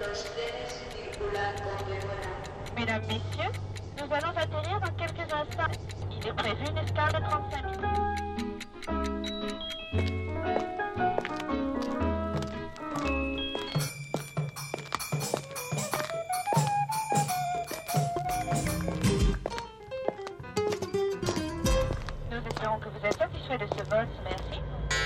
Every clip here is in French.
Mesdames, Messieurs, nous allons atterrir dans quelques instants. Il est prévu une escale de 35 minutes. Nous espérons que vous êtes satisfait de ce vol. Merci.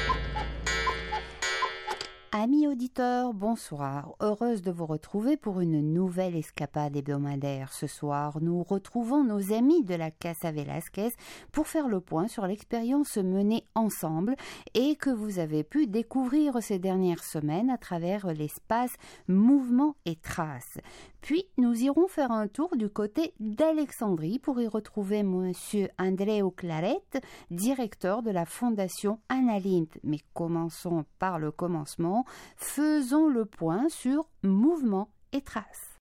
Amis auditeurs, bonsoir. Heureuse de vous retrouver pour une nouvelle escapade hebdomadaire. Ce soir, nous retrouvons nos amis de la Casa Velasquez pour faire le point sur l'expérience menée ensemble et que vous avez pu découvrir ces dernières semaines à travers l'espace Mouvement et Traces. Puis, nous irons faire un tour du côté d'Alexandrie pour y retrouver Monsieur Andreu Claret, directeur de la Fondation Annalint. Mais commençons par le commencement. Faisons le point sur Mouvement et Traces.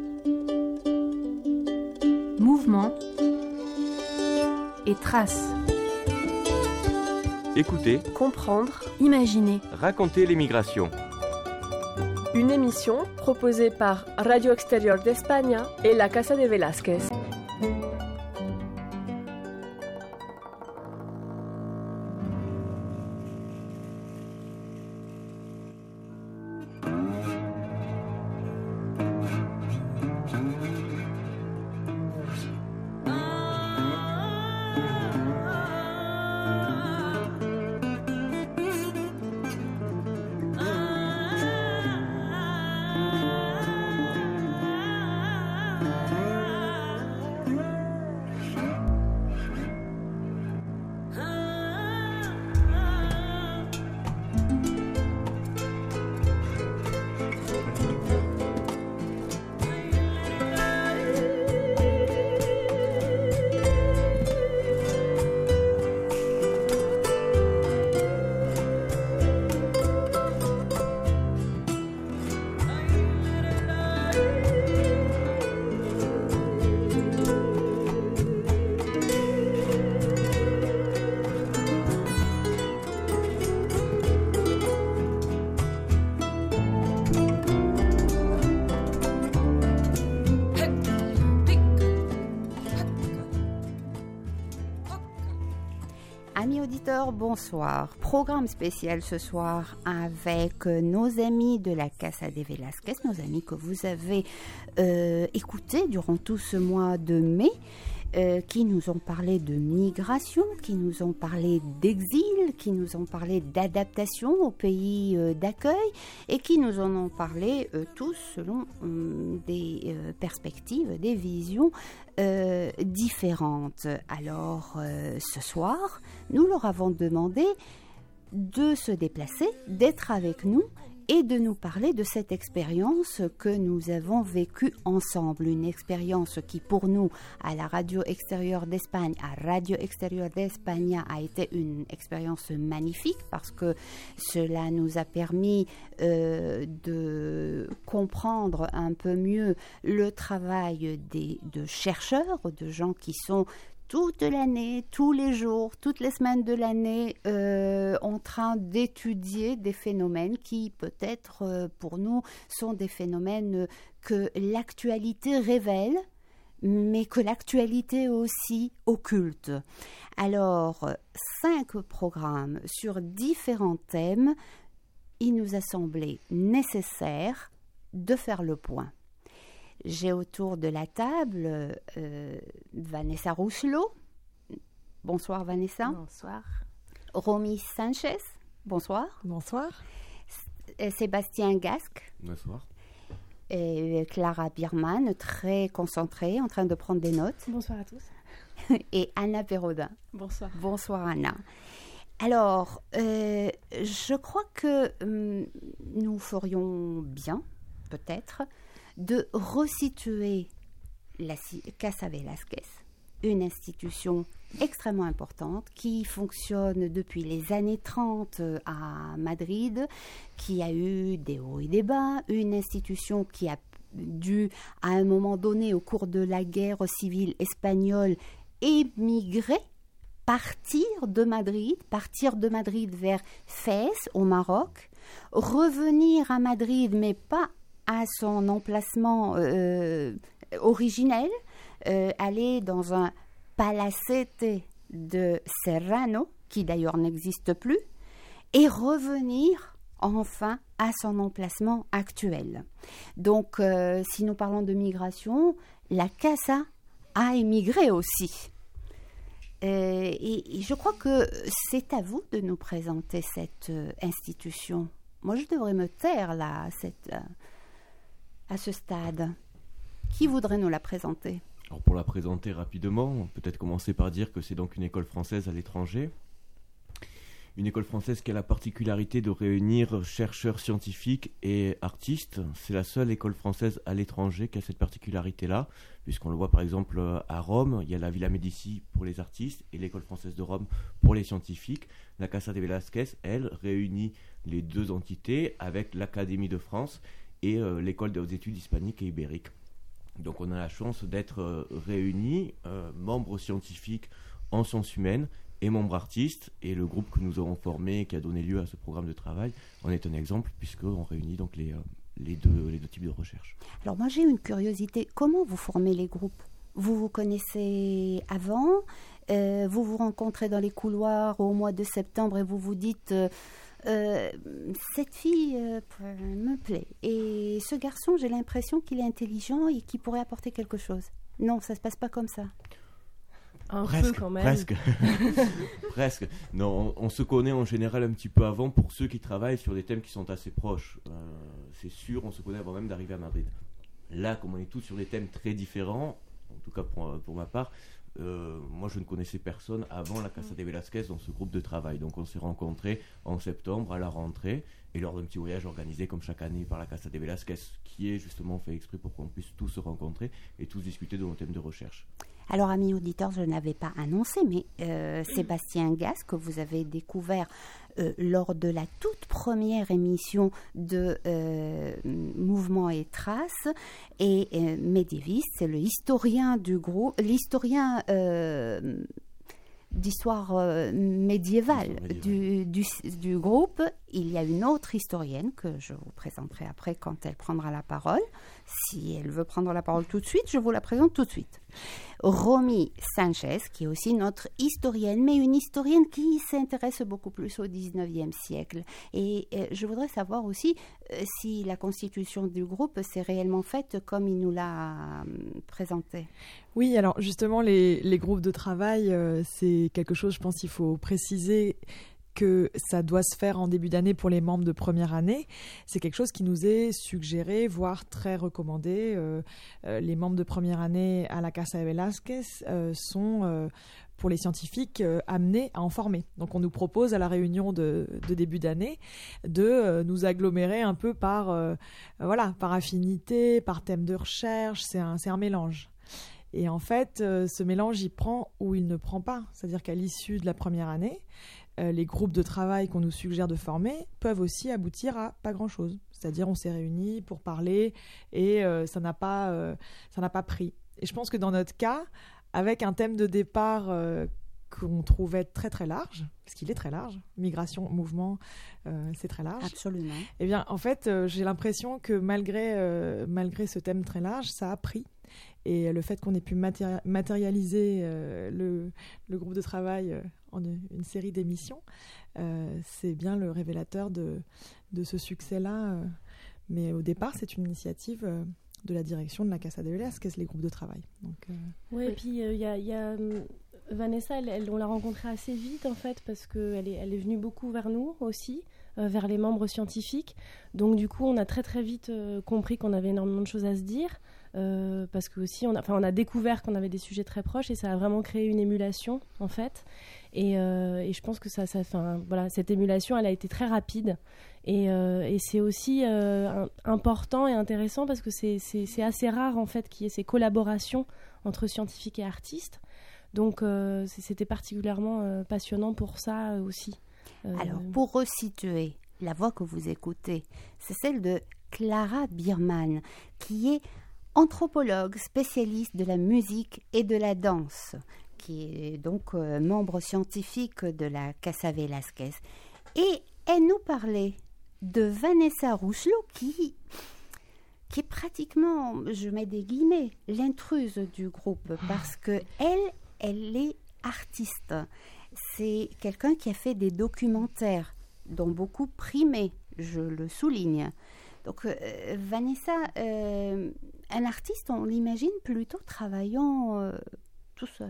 Mouvement et Traces. Écoutez, comprendre, imaginer. raconter l'émigration. Une émission proposée par Radio Exterior d'Espagne et la Casa de Velázquez. Amis auditeurs, bonsoir. Programme spécial ce soir avec nos amis de la Casa de Velázquez, nos amis que vous avez écoutés durant tout ce mois de mai, qui nous ont parlé de migration, qui nous ont parlé d'exil, qui nous ont parlé d'adaptation au pays d'accueil et qui nous en ont parlé tous selon des perspectives, des visions différentes. Alors ce soir, nous leur avons demandé de se déplacer, d'être avec nous et de nous parler de cette expérience que nous avons vécue ensemble. Une expérience qui pour nous, à la Radio Extérieure d'Espagne, à Radio Extérieure d'Espagne, a été une expérience magnifique parce que cela nous a permis de comprendre un peu mieux le travail de chercheurs, de gens qui sont toute l'année, tous les jours, toutes les semaines de l'année, en train d'étudier des phénomènes qui, peut-être, pour nous, sont des phénomènes que l'actualité révèle, mais que l'actualité aussi occulte. Alors, 5 programmes sur différents thèmes, il nous a semblé nécessaire de faire le point. J'ai autour de la table Vanessa Rousselot. Bonsoir Vanessa. Bonsoir. Romy Sanchez. Bonsoir. Bonsoir. Sébastien Gasque. Bonsoir. Et Clara Biermann, très concentrée, en train de prendre des notes. Bonsoir à tous. Et Anna Perrodin. Bonsoir. Bonsoir Anna. Alors, je crois que nous ferions bien, peut-être, de resituer la Casa Velasquez, une institution extrêmement importante qui fonctionne depuis les années 30 à Madrid, qui a eu des hauts et des bas, une institution qui a dû, à un moment donné, au cours de la guerre civile espagnole, émigrer, partir de Madrid vers Fès, au Maroc, revenir à Madrid, mais pas à son emplacement originel, aller dans un palacete de Serrano, qui d'ailleurs n'existe plus, et revenir enfin à son emplacement actuel. Donc, si nous parlons de migration, la Casa a émigré aussi. Et je crois que c'est à vous de nous présenter cette institution. Moi, je devrais me taire là, à ce stade. Qui voudrait nous la présenter ? Alors pour la présenter rapidement, on peut peut-être commencer par dire que c'est donc une école française à l'étranger. Une école française qui a la particularité de réunir chercheurs scientifiques et artistes. C'est la seule école française à l'étranger qui a cette particularité-là, puisqu'on le voit par exemple à Rome, il y a la Villa Médici pour les artistes et l'école française de Rome pour les scientifiques. La Casa de Velázquez, elle, réunit les deux entités avec l'Académie de France et l'école des hautes études hispaniques et ibériques. Donc on a la chance d'être réunis, membres scientifiques en sciences humaines et membres artistes, et le groupe que nous avons formé, qui a donné lieu à ce programme de travail, en est un exemple, puisqu'on réunit donc les deux types de recherche. Alors moi j'ai une curiosité, comment vous formez les groupes ? Vous vous connaissez avant, vous vous rencontrez dans les couloirs au mois de septembre et vous vous dites cette fille me plaît, et ce garçon j'ai l'impression qu'il est intelligent et qu'il pourrait apporter quelque chose. Non, ça se passe pas comme ça. Peu quand même. Presque. Non, on se connaît en général un petit peu avant pour ceux qui travaillent sur des thèmes qui sont assez proches. C'est sûr, on se connaît avant même d'arriver à Madrid. Là, comme on est tous sur des thèmes très différents, en tout cas pour ma part, moi je ne connaissais personne avant la Casa de Velázquez dans ce groupe de travail. Donc on s'est rencontrés en septembre à la rentrée et lors d'un petit voyage organisé comme chaque année par la Casa de Velázquez, qui est justement fait exprès pour qu'on puisse tous se rencontrer et tous discuter de nos thèmes de recherche. Alors, amis auditeurs, je n'avais pas annoncé, mais Sébastien Gasse, que vous avez découvert lors de la toute première émission de Mouvement et Traces, et médiéviste, c'est le historien du groupe, l'historien d'histoire médiévale du groupe. Il y a une autre historienne que je vous présenterai après quand elle prendra la parole. Si elle veut prendre la parole tout de suite, je vous la présente tout de suite. Romy Sanchez, qui est aussi notre historienne, mais une historienne qui s'intéresse beaucoup plus au 19e siècle. Et je voudrais savoir aussi si la constitution du groupe s'est réellement faite comme il nous l'a présenté. Oui, alors justement, les groupes de travail, c'est quelque chose, je pense qu'il faut préciser que ça doit se faire en début d'année pour les membres de première année. C'est quelque chose qui nous est suggéré, voire très recommandé. Les membres de première année à la Casa de Velázquez sont, pour les scientifiques, amenés à en former. Donc on nous propose à la réunion de début d'année de nous agglomérer un peu par affinité, par thème de recherche. C'est un mélange. Et en fait, ce mélange, il prend ou il ne prend pas. C'est-à-dire qu'à l'issue de la première année, les groupes de travail qu'on nous suggère de former peuvent aussi aboutir à pas grand-chose. C'est-à-dire on s'est réunis pour parler et ça n'a pas pris. Et je pense que dans notre cas, avec un thème de départ qu'on trouvait très très large, parce qu'il est très large, migration, mouvement, c'est très large. Absolument. Eh bien, en fait, j'ai l'impression que malgré ce thème très large, ça a pris. Et le fait qu'on ait pu matérialiser le groupe de travail en une série d'émissions, c'est bien le révélateur de ce succès-là. Mais au départ, c'est une initiative de la direction de la Casa de Velázquez, les groupes de travail. Oui, et puis il y a Vanessa, on l'a rencontrée assez vite en fait, parce qu'elle est venue beaucoup vers nous aussi, vers les membres scientifiques. Donc du coup, on a très très vite compris qu'on avait énormément de choses à se dire. Parce que aussi on a découvert qu'on avait des sujets très proches et ça a vraiment créé une émulation en fait, et je pense que cette émulation elle a été très rapide et c'est aussi important et intéressant parce que c'est assez rare en fait qu'il y ait ces collaborations entre scientifiques et artistes, donc c'était particulièrement passionnant pour ça aussi. Alors pour resituer, la voix que vous écoutez, c'est celle de Clara Biermann, qui est anthropologue spécialiste de la musique et de la danse, qui est donc membre scientifique de la Casa Velázquez. Et elle nous parlait de Vanessa Rousselot, qui pratiquement, je mets des guillemets, l'intruse du groupe parce que elle est artiste. C'est quelqu'un qui a fait des documentaires, dont beaucoup primés, je le souligne. Donc Vanessa, un artiste, on l'imagine plutôt travaillant tout seul.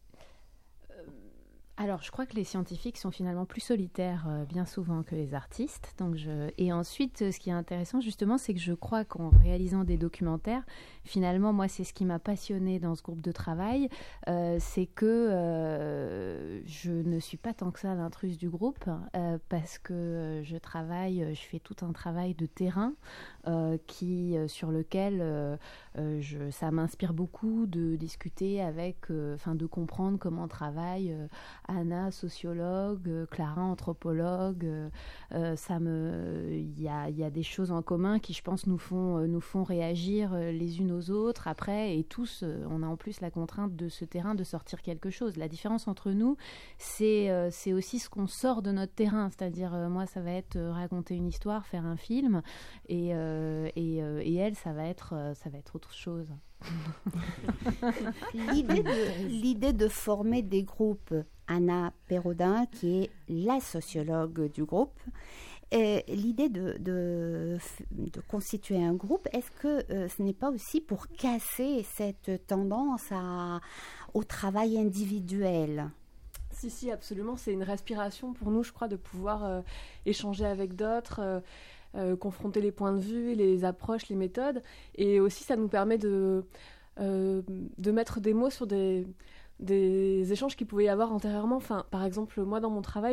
Alors, je crois que les scientifiques sont finalement plus solitaires bien souvent que les artistes. Et ensuite, ce qui est intéressant, justement, c'est que je crois qu'en réalisant des documentaires, finalement, moi, c'est ce qui m'a passionnée dans ce groupe de travail, c'est que je ne suis pas tant que ça l'intruse du groupe, parce que je fais tout un travail de terrain sur lequel ça m'inspire beaucoup de discuter avec, de comprendre comment travaille Anna, sociologue, Clara, anthropologue. Il y a des choses en commun qui, je pense, nous font réagir les unes aux autres après, et tous, on a en plus la contrainte de ce terrain de sortir quelque chose. La différence entre nous, c'est aussi ce qu'on sort de notre terrain, c'est-à-dire moi, ça va être raconter une histoire, faire un film, et elle, ça va être autre chose. L'idée de former des groupes, Anna Perrodin, qui est la sociologue du groupe, l'idée de constituer un groupe, est-ce que ce n'est pas aussi pour casser cette tendance au travail individuel ? Si, absolument. C'est une respiration pour nous, je crois, de pouvoir échanger avec d'autres, confronter les points de vue, les approches, les méthodes. Et aussi, ça nous permet de mettre des mots sur des échanges qu'il pouvait y avoir antérieurement. Par exemple, moi, dans mon travail,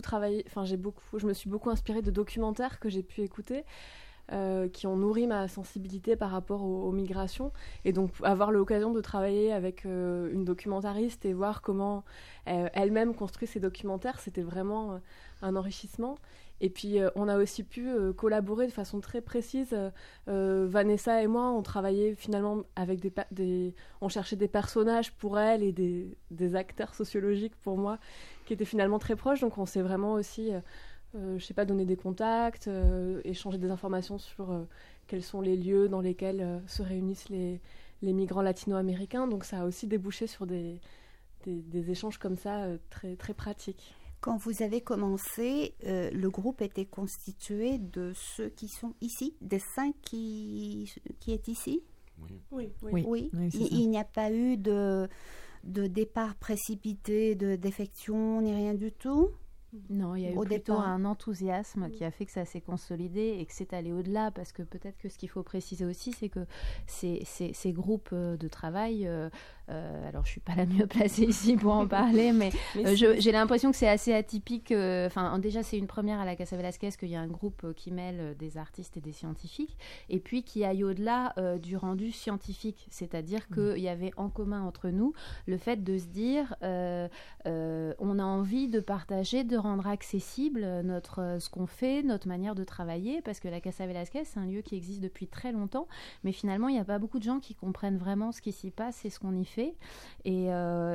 je me suis beaucoup inspirée de documentaires que j'ai pu écouter, qui ont nourri ma sensibilité par rapport aux migrations. Et donc, avoir l'occasion de travailler avec une documentariste et voir comment elle-même construit ses documentaires, c'était vraiment un enrichissement. Et puis, on a aussi pu collaborer de façon très précise. Vanessa et moi, on travaillait finalement avec on cherchait des personnages pour elle et des acteurs sociologiques pour moi, qui étaient finalement très proches. Donc, on s'est vraiment aussi, donner des contacts, échanger des informations sur quels sont les lieux dans lesquels se réunissent les migrants latino-américains. Donc, ça a aussi débouché sur des échanges comme ça, très, très pratiques. Quand vous avez commencé, le groupe était constitué de ceux qui sont ici, des 5 qui est ici ? Oui. Il n'y a pas eu de départ précipité, de défection, ni rien du tout ? Non, il y a eu plutôt un enthousiasme qui a fait que ça s'est consolidé et que c'est allé au-delà, parce que peut-être que ce qu'il faut préciser aussi, c'est que ces groupes de travail, alors je suis pas la mieux placée ici pour en parler, mais j'ai l'impression que c'est assez atypique. Déjà, c'est une première à la Casa Velasquez qu'il y a un groupe qui mêle des artistes et des scientifiques, et puis qui aille au-delà du rendu scientifique, c'est-à-dire qu'il y avait en commun entre nous le fait de se dire on a envie de partager, de rendre accessible ce qu'on fait, notre manière de travailler, parce que la Casa Velasquez, c'est un lieu qui existe depuis très longtemps, mais finalement, il n'y a pas beaucoup de gens qui comprennent vraiment ce qui s'y passe et ce qu'on y fait. Et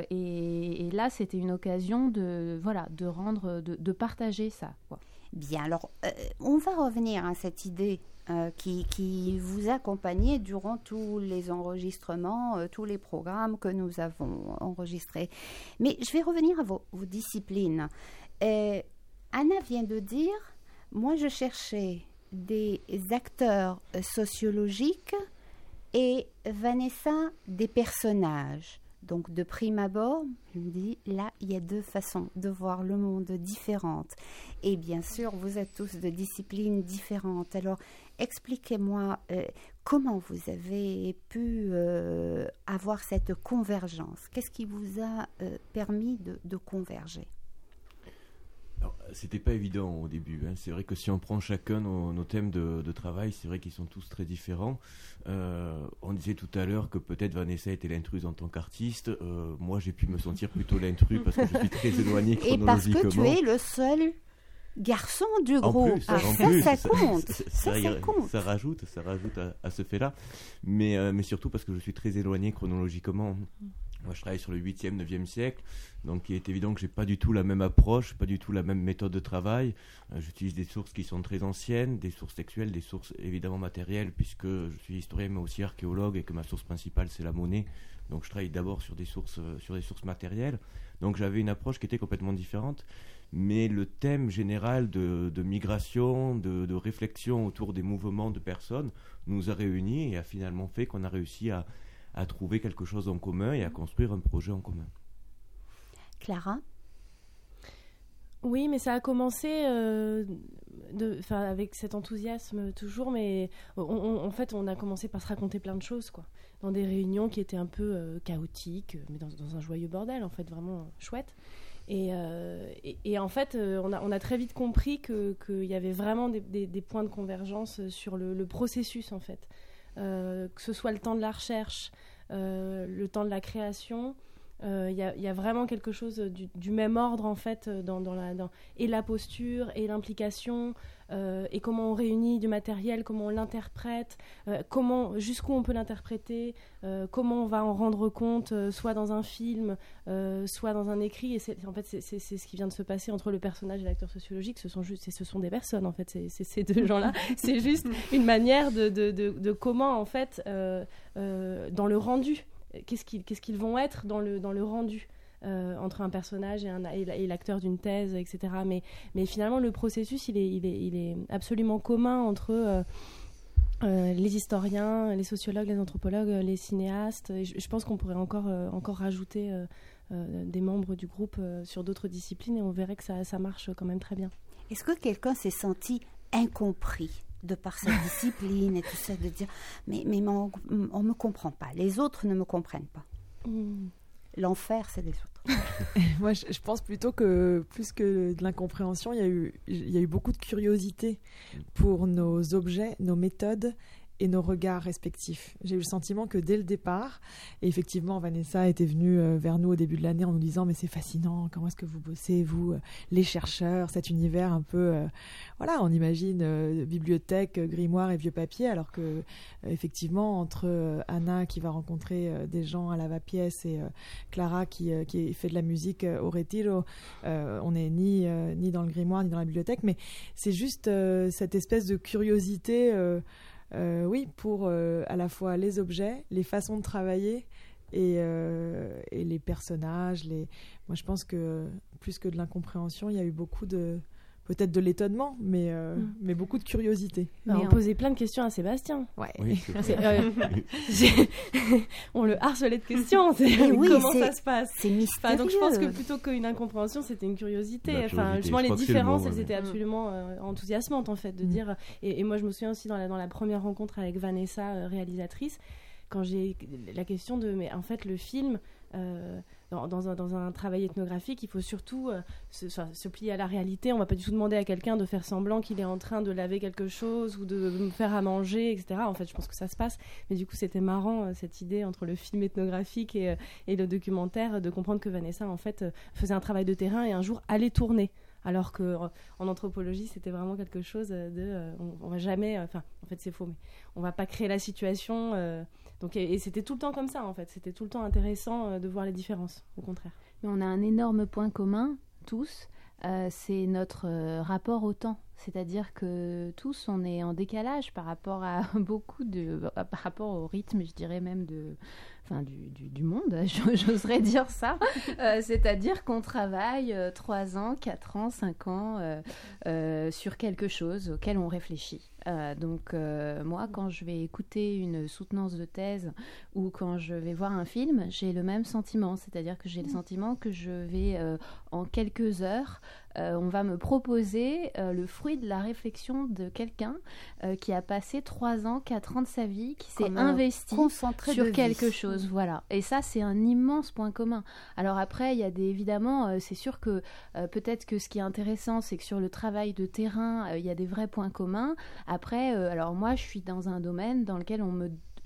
là, c'était une occasion de partager ça, quoi. Bien, alors, on va revenir à cette idée qui vous accompagnait durant tous les enregistrements, tous les programmes que nous avons enregistrés. Mais je vais revenir à vos disciplines. Anna vient de dire, moi je cherchais des acteurs sociologiques et Vanessa des personnages. Donc de prime abord, je me dis, là, il y a 2 façons de voir le monde différentes. Et bien sûr, vous êtes tous de disciplines différentes. Alors, expliquez-moi comment vous avez pu avoir cette convergence. Qu'est-ce qui vous a permis de converger ? Alors, c'était pas évident au début. C'est vrai que si on prend chacun nos thèmes de travail, c'est vrai qu'ils sont tous très différents. On disait tout à l'heure que peut-être Vanessa était l'intruse en tant qu'artiste. Moi, j'ai pu me sentir plutôt l'intrus parce que je suis très éloigné chronologiquement. Et parce que tu es le seul garçon du groupe. Ça compte. Ça rajoute à ce fait-là. Mais surtout parce que je suis très éloigné chronologiquement. Moi, je travaille sur le 8e, 9e siècle, donc il est évident que je n'ai pas du tout la même approche, pas du tout la même méthode de travail. J'utilise des sources qui sont très anciennes, des sources textuelles, des sources évidemment matérielles, puisque je suis historien mais aussi archéologue et que ma source principale c'est la monnaie. Donc je travaille d'abord sur des sources matérielles. Donc j'avais une approche qui était complètement différente. Mais le thème général de migration, de réflexion autour des mouvements de personnes nous a réunis et a finalement fait qu'on a réussi à trouver quelque chose en commun et à construire un projet en commun. Clara ? Oui, mais ça a commencé avec cet enthousiasme toujours, mais en fait, on a commencé par se raconter plein de choses, quoi, dans des réunions qui étaient un peu chaotiques, mais dans un joyeux bordel, en fait, vraiment chouette. Et en fait, on a très vite compris qu'il y avait vraiment des points de convergence sur le processus, en fait. Que ce soit le temps de la recherche, le temps de la création, il y a vraiment quelque chose du même ordre, en fait, et la posture, et l'implication, et comment on réunit du matériel, comment on l'interprète, jusqu'où on peut l'interpréter, comment on va en rendre compte, soit dans un film, soit dans un écrit. Et c'est ce qui vient de se passer entre le personnage et l'acteur sociologique. Ce sont des personnes, en fait, ces deux gens-là. C'est juste une manière de comment, en fait, dans le rendu, qu'est-ce qu'ils vont être dans le rendu, entre un personnage et l'acteur d'une thèse, etc. Mais finalement, le processus, il est absolument commun entre les historiens, les sociologues, les anthropologues, les cinéastes. Et je pense qu'on pourrait encore rajouter des membres du groupe sur d'autres disciplines, et on verrait que ça marche quand même très bien. Est-ce que quelqu'un s'est senti incompris de par sa discipline et tout ça, de dire mais on me comprend pas, les autres ne me comprennent pas. L'enfer, c'est les autres. Moi, je pense plutôt que plus que de l'incompréhension, il y a eu beaucoup de curiosité pour nos objets, nos méthodes et nos regards respectifs. J'ai eu le sentiment que dès le départ, et effectivement Vanessa était venue vers nous au début de l'année en nous disant mais c'est fascinant, comment est-ce que vous bossez, vous, les chercheurs, cet univers un peu, on imagine bibliothèque, grimoire et vieux papier, alors que effectivement entre Anna qui va rencontrer des gens à la va-pièce et Clara qui fait de la musique au Retiro, on n'est ni dans le grimoire ni dans la bibliothèque, mais c'est juste cette espèce de curiosité pour à la fois les objets, les façons de travailler et les personnages. Moi, je pense que plus que de l'incompréhension, il y a eu beaucoup peut-être de l'étonnement, mais beaucoup de curiosité. On posait plein de questions à Sébastien. Ouais. Oui, on le harcelait de questions. Comment ça se passe? C'est mystérieux. Donc je pense que plutôt qu'une incompréhension, c'était une curiosité. Justement, les différences, elles étaient absolument enthousiasmantes, en fait, de dire. Et moi, je me souviens aussi dans la première rencontre avec Vanessa, réalisatrice, quand j'ai la question de, mais en fait, le film, dans un travail ethnographique, il faut surtout se plier à la réalité. On ne va pas du tout demander à quelqu'un de faire semblant qu'il est en train de laver quelque chose ou de me faire à manger, etc. En fait, je pense que ça se passe. Mais du coup, c'était marrant, cette idée entre le film ethnographique et le documentaire, de comprendre que Vanessa, en fait, faisait un travail de terrain et un jour allait tourner. Alors qu'en anthropologie, c'était vraiment quelque chose on va jamais... en fait, c'est faux, mais on va pas créer la situation... et c'était tout le temps comme ça, en fait. C'était tout le temps intéressant de voir les différences, au contraire. Mais on a un énorme point commun, tous, c'est notre rapport au temps. C'est-à-dire que tous, on est en décalage par rapport à par rapport au rythme, je dirais même du monde, j'oserais dire ça. C'est-à-dire qu'on travaille 3 ans, 4 ans, 5 ans sur quelque chose auquel on réfléchit. Moi, quand je vais écouter une soutenance de thèse ou quand je vais voir un film, j'ai le même sentiment. C'est-à-dire que j'ai le sentiment que je vais, en quelques heures, on va me proposer le fruit de la réflexion de quelqu'un qui a passé 3 ans, 4 ans de sa vie, qui s'est investi sur quelque chose. Voilà. Et ça, c'est un immense point commun. Alors après, il y a évidemment, c'est sûr que peut-être que ce qui est intéressant, c'est que sur le travail de terrain, il y a des vrais points communs. Après, alors moi, je suis dans un domaine dans lequel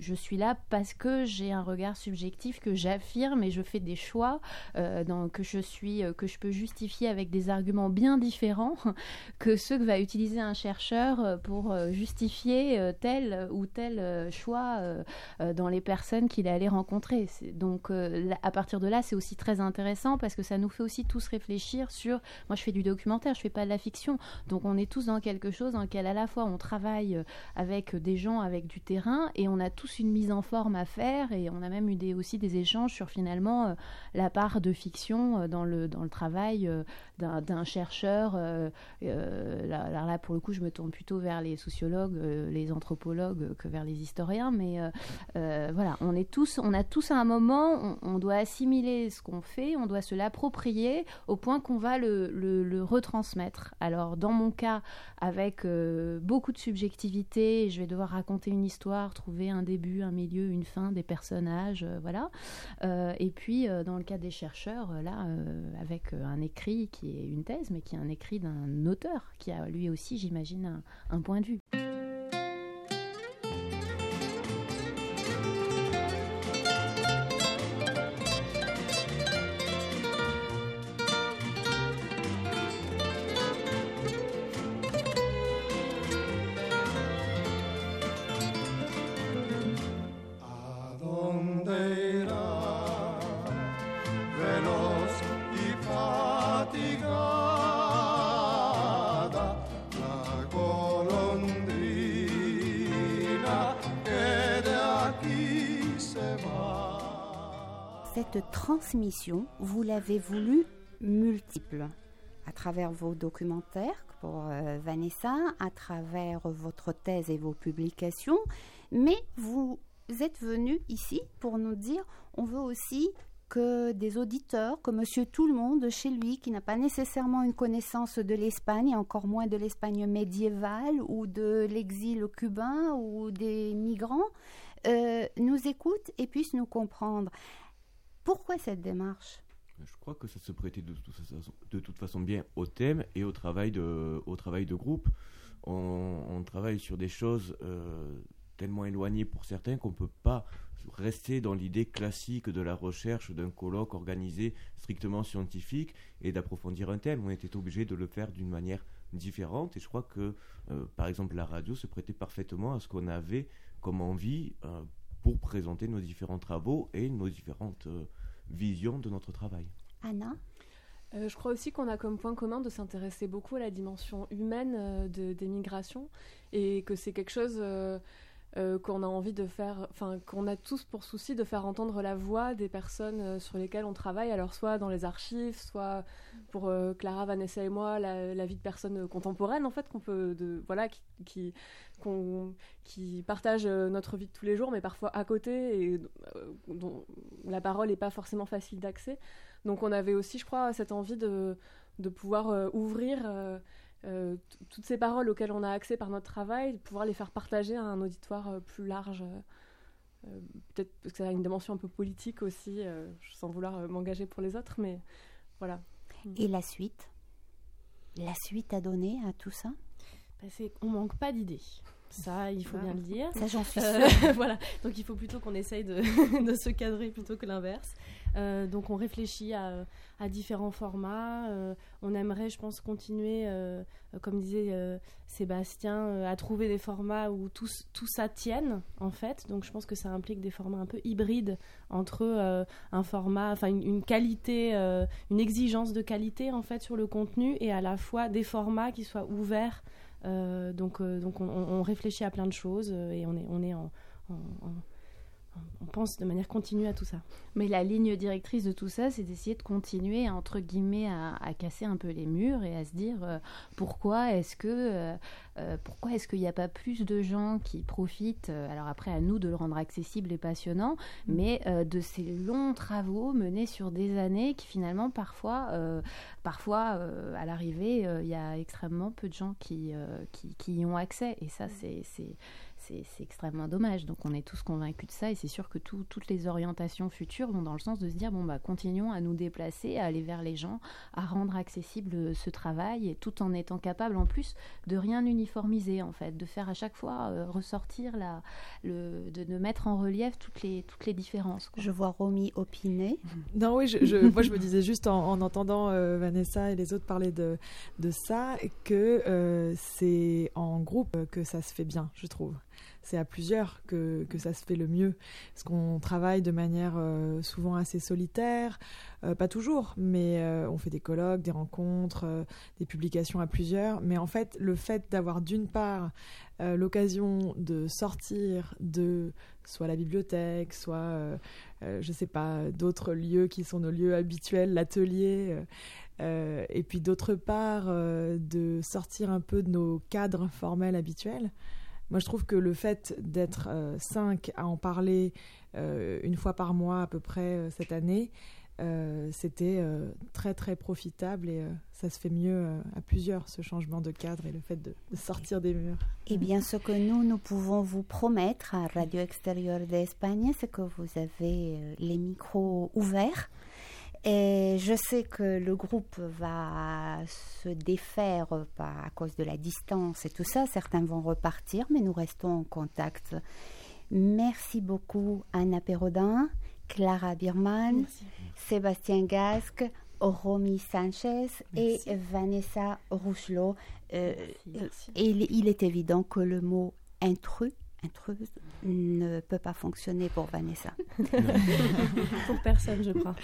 je suis là parce que j'ai un regard subjectif, que j'affirme et je fais des choix que je peux justifier avec des arguments bien différents que ceux que va utiliser un chercheur pour justifier tel ou tel choix dans les personnes qu'il est allé rencontrer. Donc à partir de là, c'est aussi très intéressant parce que ça nous fait aussi tous réfléchir sur... Moi, je fais du documentaire, je fais pas de la fiction. Donc on est tous dans quelque chose dans lequel à la fois on travaille avec des gens, avec du terrain, et on a tous une mise en forme à faire, et on a même eu aussi des échanges sur finalement la part de fiction dans le travail d'un chercheur. Là, pour le coup, je me tourne plutôt vers les sociologues, les anthropologues que vers les historiens, mais voilà, on a tous à un moment, on doit assimiler ce qu'on fait, on doit se l'approprier au point qu'on va le retransmettre. Alors, dans mon cas, avec beaucoup de subjectivité, je vais devoir raconter une histoire, trouver un début, un milieu, une fin, des personnages, voilà. Et puis, dans le cas des chercheurs, avec un écrit qui est une thèse, mais qui est un écrit d'un auteur qui a lui aussi, j'imagine, un point de vue. Cette transmission, vous l'avez voulu multiple, à travers vos documentaires pour Vanessa, à travers votre thèse et vos publications, mais vous êtes venu ici pour nous dire, on veut aussi que des auditeurs, que Monsieur Tout-le-Monde chez lui, qui n'a pas nécessairement une connaissance de l'Espagne, et encore moins de l'Espagne médiévale ou de l'exil cubain ou des migrants, nous écoute et puisse nous comprendre. Pourquoi cette démarche ? Je crois que ça se prêtait de toute façon bien au thème et au travail de groupe. On travaille sur des choses tellement éloignées pour certains qu'on ne peut pas rester dans l'idée classique de la recherche d'un colloque organisé strictement scientifique et d'approfondir un thème. On était obligé de le faire d'une manière différente, et je crois que, par exemple, la radio se prêtait parfaitement à ce qu'on avait comme envie pour présenter nos différents travaux et nos différentes visions de notre travail. Anna ? Je crois aussi qu'on a comme point commun de s'intéresser beaucoup à la dimension humaine des migrations, et que c'est quelque chose qu'on a envie de faire, enfin qu'on a tous pour souci de faire entendre la voix des personnes sur lesquelles on travaille, alors soit dans les archives, soit pour Clara, Vanessa et moi, la vie de personnes contemporaines en fait qu'on peut, qui partagent notre vie de tous les jours, mais parfois à côté et dont la parole n'est pas forcément facile d'accès. Donc on avait aussi, je crois, cette envie de pouvoir ouvrir toutes ces paroles auxquelles on a accès par notre travail, de pouvoir les faire partager à un auditoire plus large, peut-être parce que ça a une dimension un peu politique aussi, sans vouloir m'engager pour les autres, mais voilà. Et la suite à donner à tout ça ? On manque pas d'idées. Ça, il faut bien le dire. Ça, j'en suis sûre. Voilà. Donc, il faut plutôt qu'on essaye de se cadrer plutôt que l'inverse. Donc, on réfléchit à différents formats. On aimerait, je pense, continuer, comme disait Sébastien, à trouver des formats où tout ça tienne, en fait. Donc, je pense que ça implique des formats un peu hybrides entre un format, enfin, une qualité, une exigence de qualité, en fait, sur le contenu, et à la fois des formats qui soient ouverts. Donc on réfléchit à plein de choses et on pense de manière continue à tout ça. Mais la ligne directrice de tout ça, c'est d'essayer de continuer, entre guillemets, à casser un peu les murs et à se dire pourquoi est-ce qu'il n'y a pas plus de gens qui profitent, alors après à nous de le rendre accessible et passionnant, mais de ces longs travaux menés sur des années qui finalement parfois à l'arrivée il y a extrêmement peu de gens qui y ont accès, et ça c'est extrêmement dommage. Donc on est tous convaincus de ça et c'est sûr que toutes les orientations futures vont dans le sens de se dire continuons à nous déplacer, à aller vers les gens, à rendre accessible ce travail et tout en étant capable en plus de rien uniformiser en fait, de faire à chaque fois ressortir de mettre en relief toutes les différences, quoi. Je vois Romy opiner. Non, oui, moi je me disais juste en entendant Vanessa et les autres parler de ça que c'est en groupe que ça se fait bien, je trouve. C'est à plusieurs que ça se fait le mieux. Parce qu'on travaille de manière souvent assez solitaire, pas toujours, mais on fait des colloques, des rencontres, des publications à plusieurs. Mais en fait, le fait d'avoir d'une part l'occasion de sortir de soit la bibliothèque, soit, je sais pas, d'autres lieux qui sont nos lieux habituels, l'atelier, et puis d'autre part, de sortir un peu de nos cadres formels habituels. Moi, je trouve que le fait d'être 5 à en parler une fois par mois à peu près cette année, c'était très très profitable et ça se fait mieux à plusieurs, ce changement de cadre et le fait de sortir des murs. Eh bien, ce que nous pouvons vous promettre à Radio Extérieure d'Espagne, c'est que vous avez les micros ouverts. Et je sais que le groupe va se défaire à cause de la distance et tout ça. Certains vont repartir, mais nous restons en contact. Merci beaucoup Anna Perrodin, Clara Birman, Sébastien Gasque, Romy Sanchez et Vanessa Rousselot. Il est évident que le mot intruse ne peut pas fonctionner pour Vanessa. Pour personne, je crois.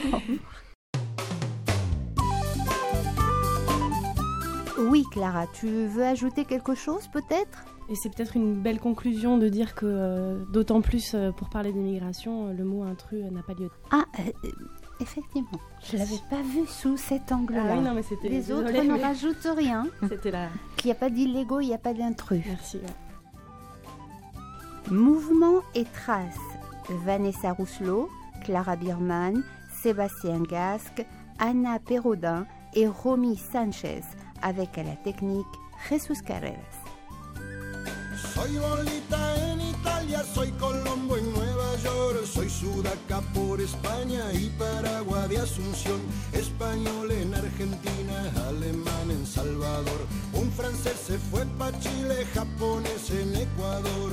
Oui, Clara, tu veux ajouter quelque chose peut-être ? Et c'est peut-être une belle conclusion de dire que, d'autant plus pour parler d'immigration, le mot intrus n'a pas lieu. Effectivement, je ne l'avais pas vu sous cet angle-là. Ah oui, non, mais c'était... Les autres ne rajoutent rien. C'était là. Qu'il n'y a pas d'illégaux, il n'y a pas d'intrus. Merci. Mouvement et traces. Vanessa Rousselot, Clara Birman, Sébastien Gasque, Anna Perrodin et Romy Sanchez, avec à la technique Jesús Carreras. Soy Lolita en Italia, soy Colombo en Nueva York, soy Sudaca por España y Paraguay de Asunción, español en Argentina, alemán en Salvador, un francés se fue pa' Chile, japonés en Ecuador.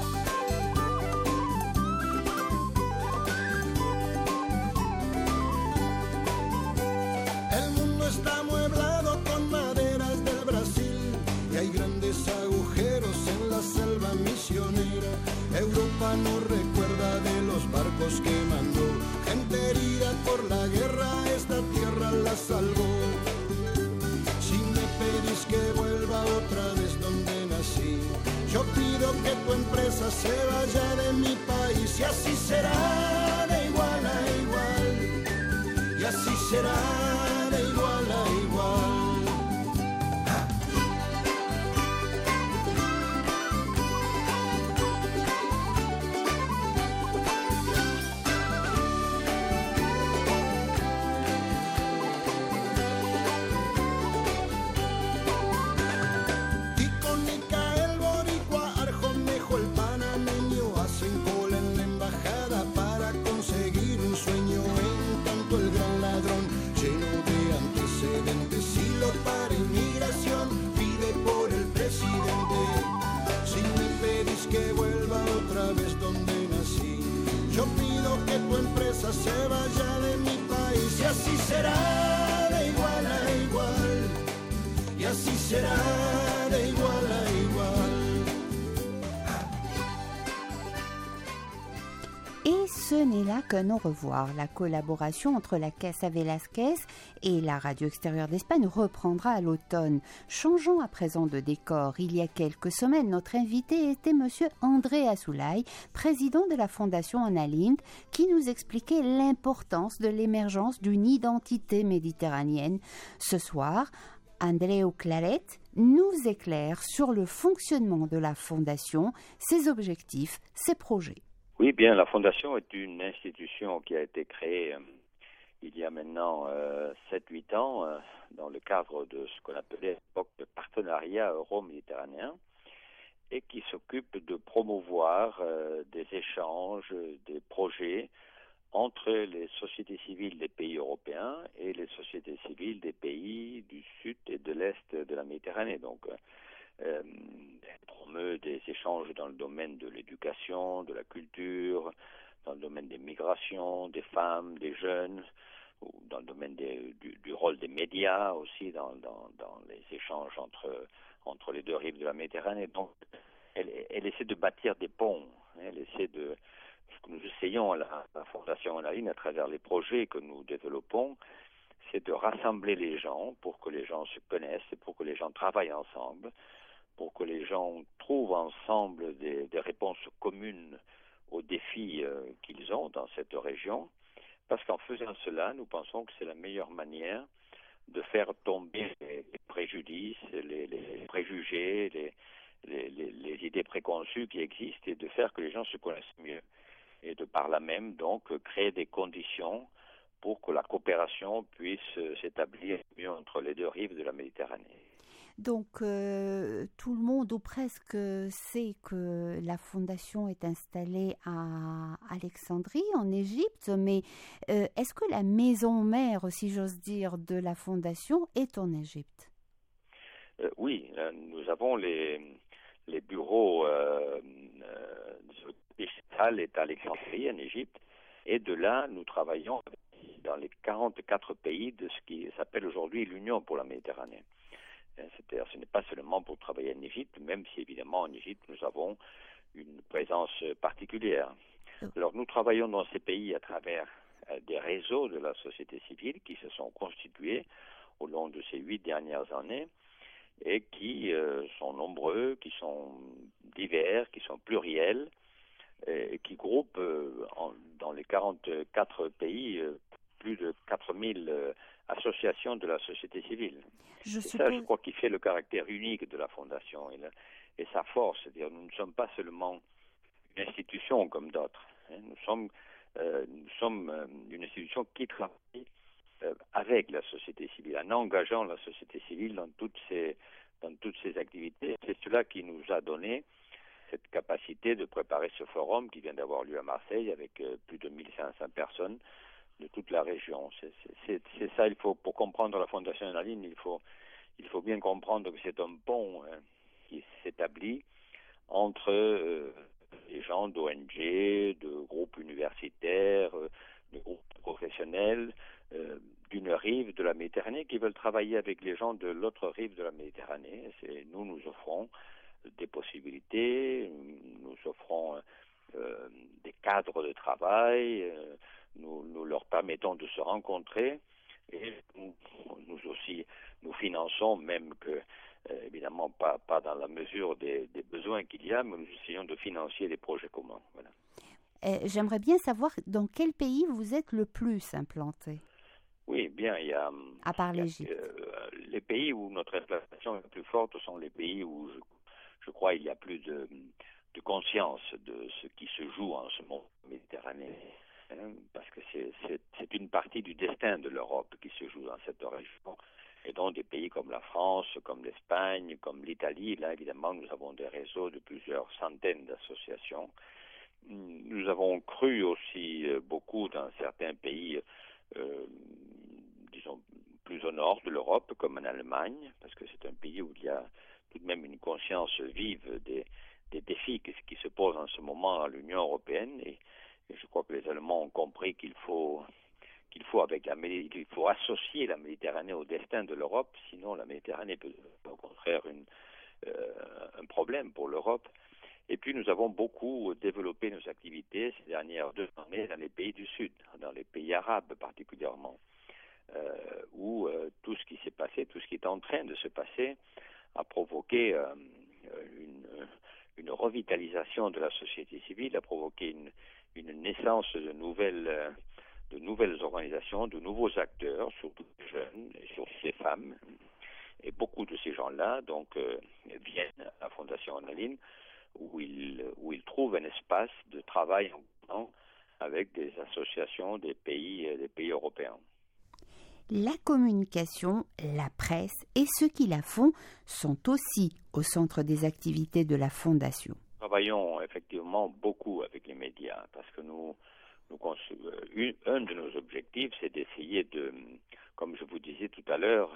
El mundo está amueblado con maderas del Brasil y hay grandes agujeros en la selva misionera. Europa no recuerda de los barcos que mandó, gente herida por la guerra, esta tierra la salvó. Si me pedís que vuelva otra vez donde nací, yo pido que tu empresa se vaya de mi país y así será de igual a igual, y así será de igual a igual. Se vaya de mi país y así será de igual a igual, y así será de igual a igual. Et ce n'est là qu'un au revoir. La collaboration entre la Casa Velázquez et la Radio Extérieure d'Espagne reprendra à l'automne. Changeons à présent de décor. Il y a quelques semaines, notre invité était monsieur André Azoulay, président de la Fondation Ana Lindh, qui nous expliquait l'importance de l'émergence d'une identité méditerranéenne. Ce soir, Andreu Claret nous éclaire sur le fonctionnement de la Fondation, ses objectifs, ses projets. Oui, bien, la Fondation est une institution qui a été créée il y a maintenant 7-8 ans dans le cadre de ce qu'on appelait à l'époque le partenariat euro-méditerranéen. et qui s'occupe de promouvoir des échanges, des projets entre les sociétés civiles des pays européens et les sociétés civiles des pays du sud et de l'est de la Méditerranée. Donc, elle promeut des échanges dans le domaine de l'éducation, de la culture, dans le domaine des migrations, des femmes, des jeunes, ou dans le domaine du rôle des médias aussi, dans les échanges entre les deux rives de la Méditerranée. Donc, elle essaie de bâtir des ponts. Elle essaie de... Ce que nous essayons à la Fondation Annaline, à travers les projets que nous développons, c'est de rassembler les gens pour que les gens se connaissent, pour que les gens travaillent ensemble, pour que les gens trouvent ensemble des réponses communes aux défis qu'ils ont dans cette région. Parce qu'en faisant cela, nous pensons que c'est la meilleure manière de faire tomber les préjudices, les préjugés, les idées préconçues qui existent et de faire que les gens se connaissent mieux. Et de par là même, donc, créer des conditions pour que la coopération puisse s'établir mieux entre les deux rives de la Méditerranée. Donc, tout le monde, ou presque, sait que la fondation est installée à Alexandrie, en Égypte, mais est-ce que la maison mère, si j'ose dire, de la fondation est en Égypte? Oui, nous avons les bureaux digitales est à Alexandrie, en Égypte, et de là, nous travaillons dans les 44 pays de ce qui s'appelle aujourd'hui l'Union pour la Méditerranée. C'est-à-dire, ce n'est pas seulement pour travailler en Égypte, même si évidemment en Égypte nous avons une présence particulière. Alors nous travaillons dans ces pays à travers des réseaux de la société civile qui se sont constitués au long de ces 8 dernières années et qui sont nombreux, qui sont divers, qui sont pluriels, et qui groupent dans les 44 pays plus de 4000 associations de la société civile. Ça, je crois, qui fait le caractère unique de la Fondation et sa force. C'est-à-dire, nous ne sommes pas seulement une institution comme d'autres. Nous sommes une institution qui travaille avec la société civile, en engageant la société civile dans toutes ses activités. C'est cela qui nous a donné cette capacité de préparer ce forum qui vient d'avoir lieu à Marseille avec plus de 1500 personnes de toute la région. C'est ça, pour comprendre la Fondation Annaline, il faut bien comprendre que c'est un pont qui s'établit entre les gens d'ONG, de groupes universitaires, de groupes professionnels d'une rive de la Méditerranée qui veulent travailler avec les gens de l'autre rive de la Méditerranée. Nous offrons des possibilités, nous offrons des cadres de travail, nous leur permettons de se rencontrer et nous finançons, même que évidemment pas dans la mesure des besoins qu'il y a, mais nous essayons de financer des projets communs. Voilà. J'aimerais bien savoir dans quel pays vous êtes le plus implanté. Oui, bien, il y a... À part l'Égypte. Les pays où notre implantation est la plus forte sont les pays où je crois il y a plus de conscience de ce qui se joue en ce moment en Méditerranée. Parce que c'est une partie du destin de l'Europe qui se joue dans cette région. Et donc des pays comme la France, comme l'Espagne, comme l'Italie, là évidemment nous avons des réseaux de plusieurs centaines d'associations. Nous avons cru aussi beaucoup dans certains pays, disons, plus au nord de l'Europe, comme en Allemagne, parce que c'est un pays où il y a tout de même une conscience vive des défis qui se posent en ce moment à l'Union européenne. Et je crois que les Allemands ont compris qu'il faut associer la Méditerranée au destin de l'Europe, sinon la Méditerranée peut au contraire un problème pour l'Europe. Et puis nous avons beaucoup développé nos activités ces dernières 2 années dans les pays du Sud, dans les pays arabes particulièrement, où tout ce qui s'est passé, tout ce qui est en train de se passer, a provoqué une revitalisation de la société civile, a provoqué une naissance de nouvelles organisations, de nouveaux acteurs, surtout les jeunes et surtout les femmes. Et beaucoup de ces gens-là donc viennent à la Fondation Annaline où ils trouvent un espace de travail en commun avec des associations des pays européens. La communication, la presse et ceux qui la font sont aussi au centre des activités de la Fondation. Nous travaillons effectivement beaucoup avec les médias parce que un de nos objectifs, c'est d'essayer de, comme je vous disais tout à l'heure,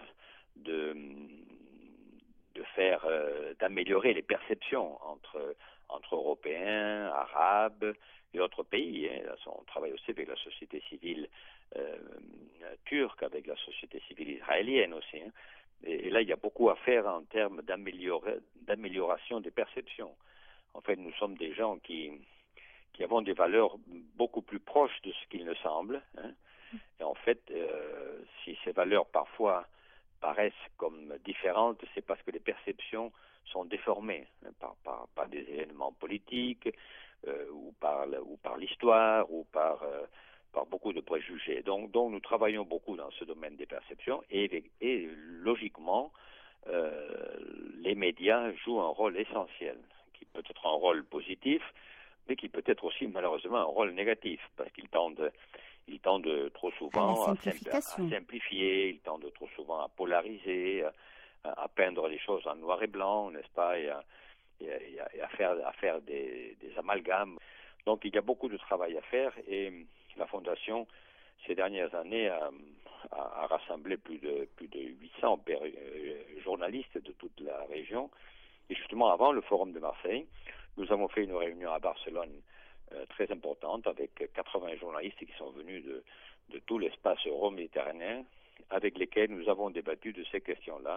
d'améliorer les perceptions entre Européens, Arabes et autres pays. On travaille aussi avec la société civile turque, avec la société civile israélienne aussi. Et là, il y a beaucoup à faire en termes d'amélioration des perceptions. En fait, nous sommes des gens qui avons des valeurs beaucoup plus proches de ce qu'il ne semble. Et en fait, si ces valeurs parfois paraissent comme différentes, c'est parce que les perceptions sont déformées par des événements politiques ou par l'histoire ou par beaucoup de préjugés. Donc nous travaillons beaucoup dans ce domaine des perceptions et logiquement, les médias jouent un rôle essentiel, qui peut être un rôle positif, mais qui peut être aussi malheureusement un rôle négatif, parce qu'ils tendent trop souvent à simplifier, ils tendent trop souvent à polariser, à peindre les choses en noir et blanc, n'est-ce pas, et à faire des amalgames. Donc il y a beaucoup de travail à faire et la Fondation, ces dernières années, a rassemblé plus de 800 journalistes de toute la région. Et justement, avant le Forum de Marseille, nous avons fait une réunion à Barcelone très importante avec 80 journalistes qui sont venus de tout l'espace euro-méditerranéen, avec lesquels nous avons débattu de ces questions-là.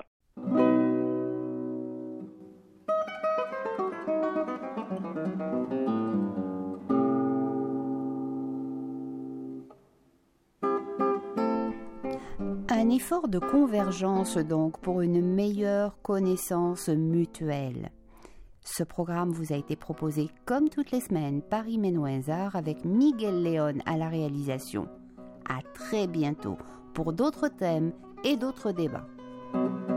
Un effort de convergence donc pour une meilleure connaissance mutuelle. Ce programme vous a été proposé comme toutes les semaines par Imen Ouenzar avec Miguel Léon à la réalisation. À très bientôt pour d'autres thèmes et d'autres débats.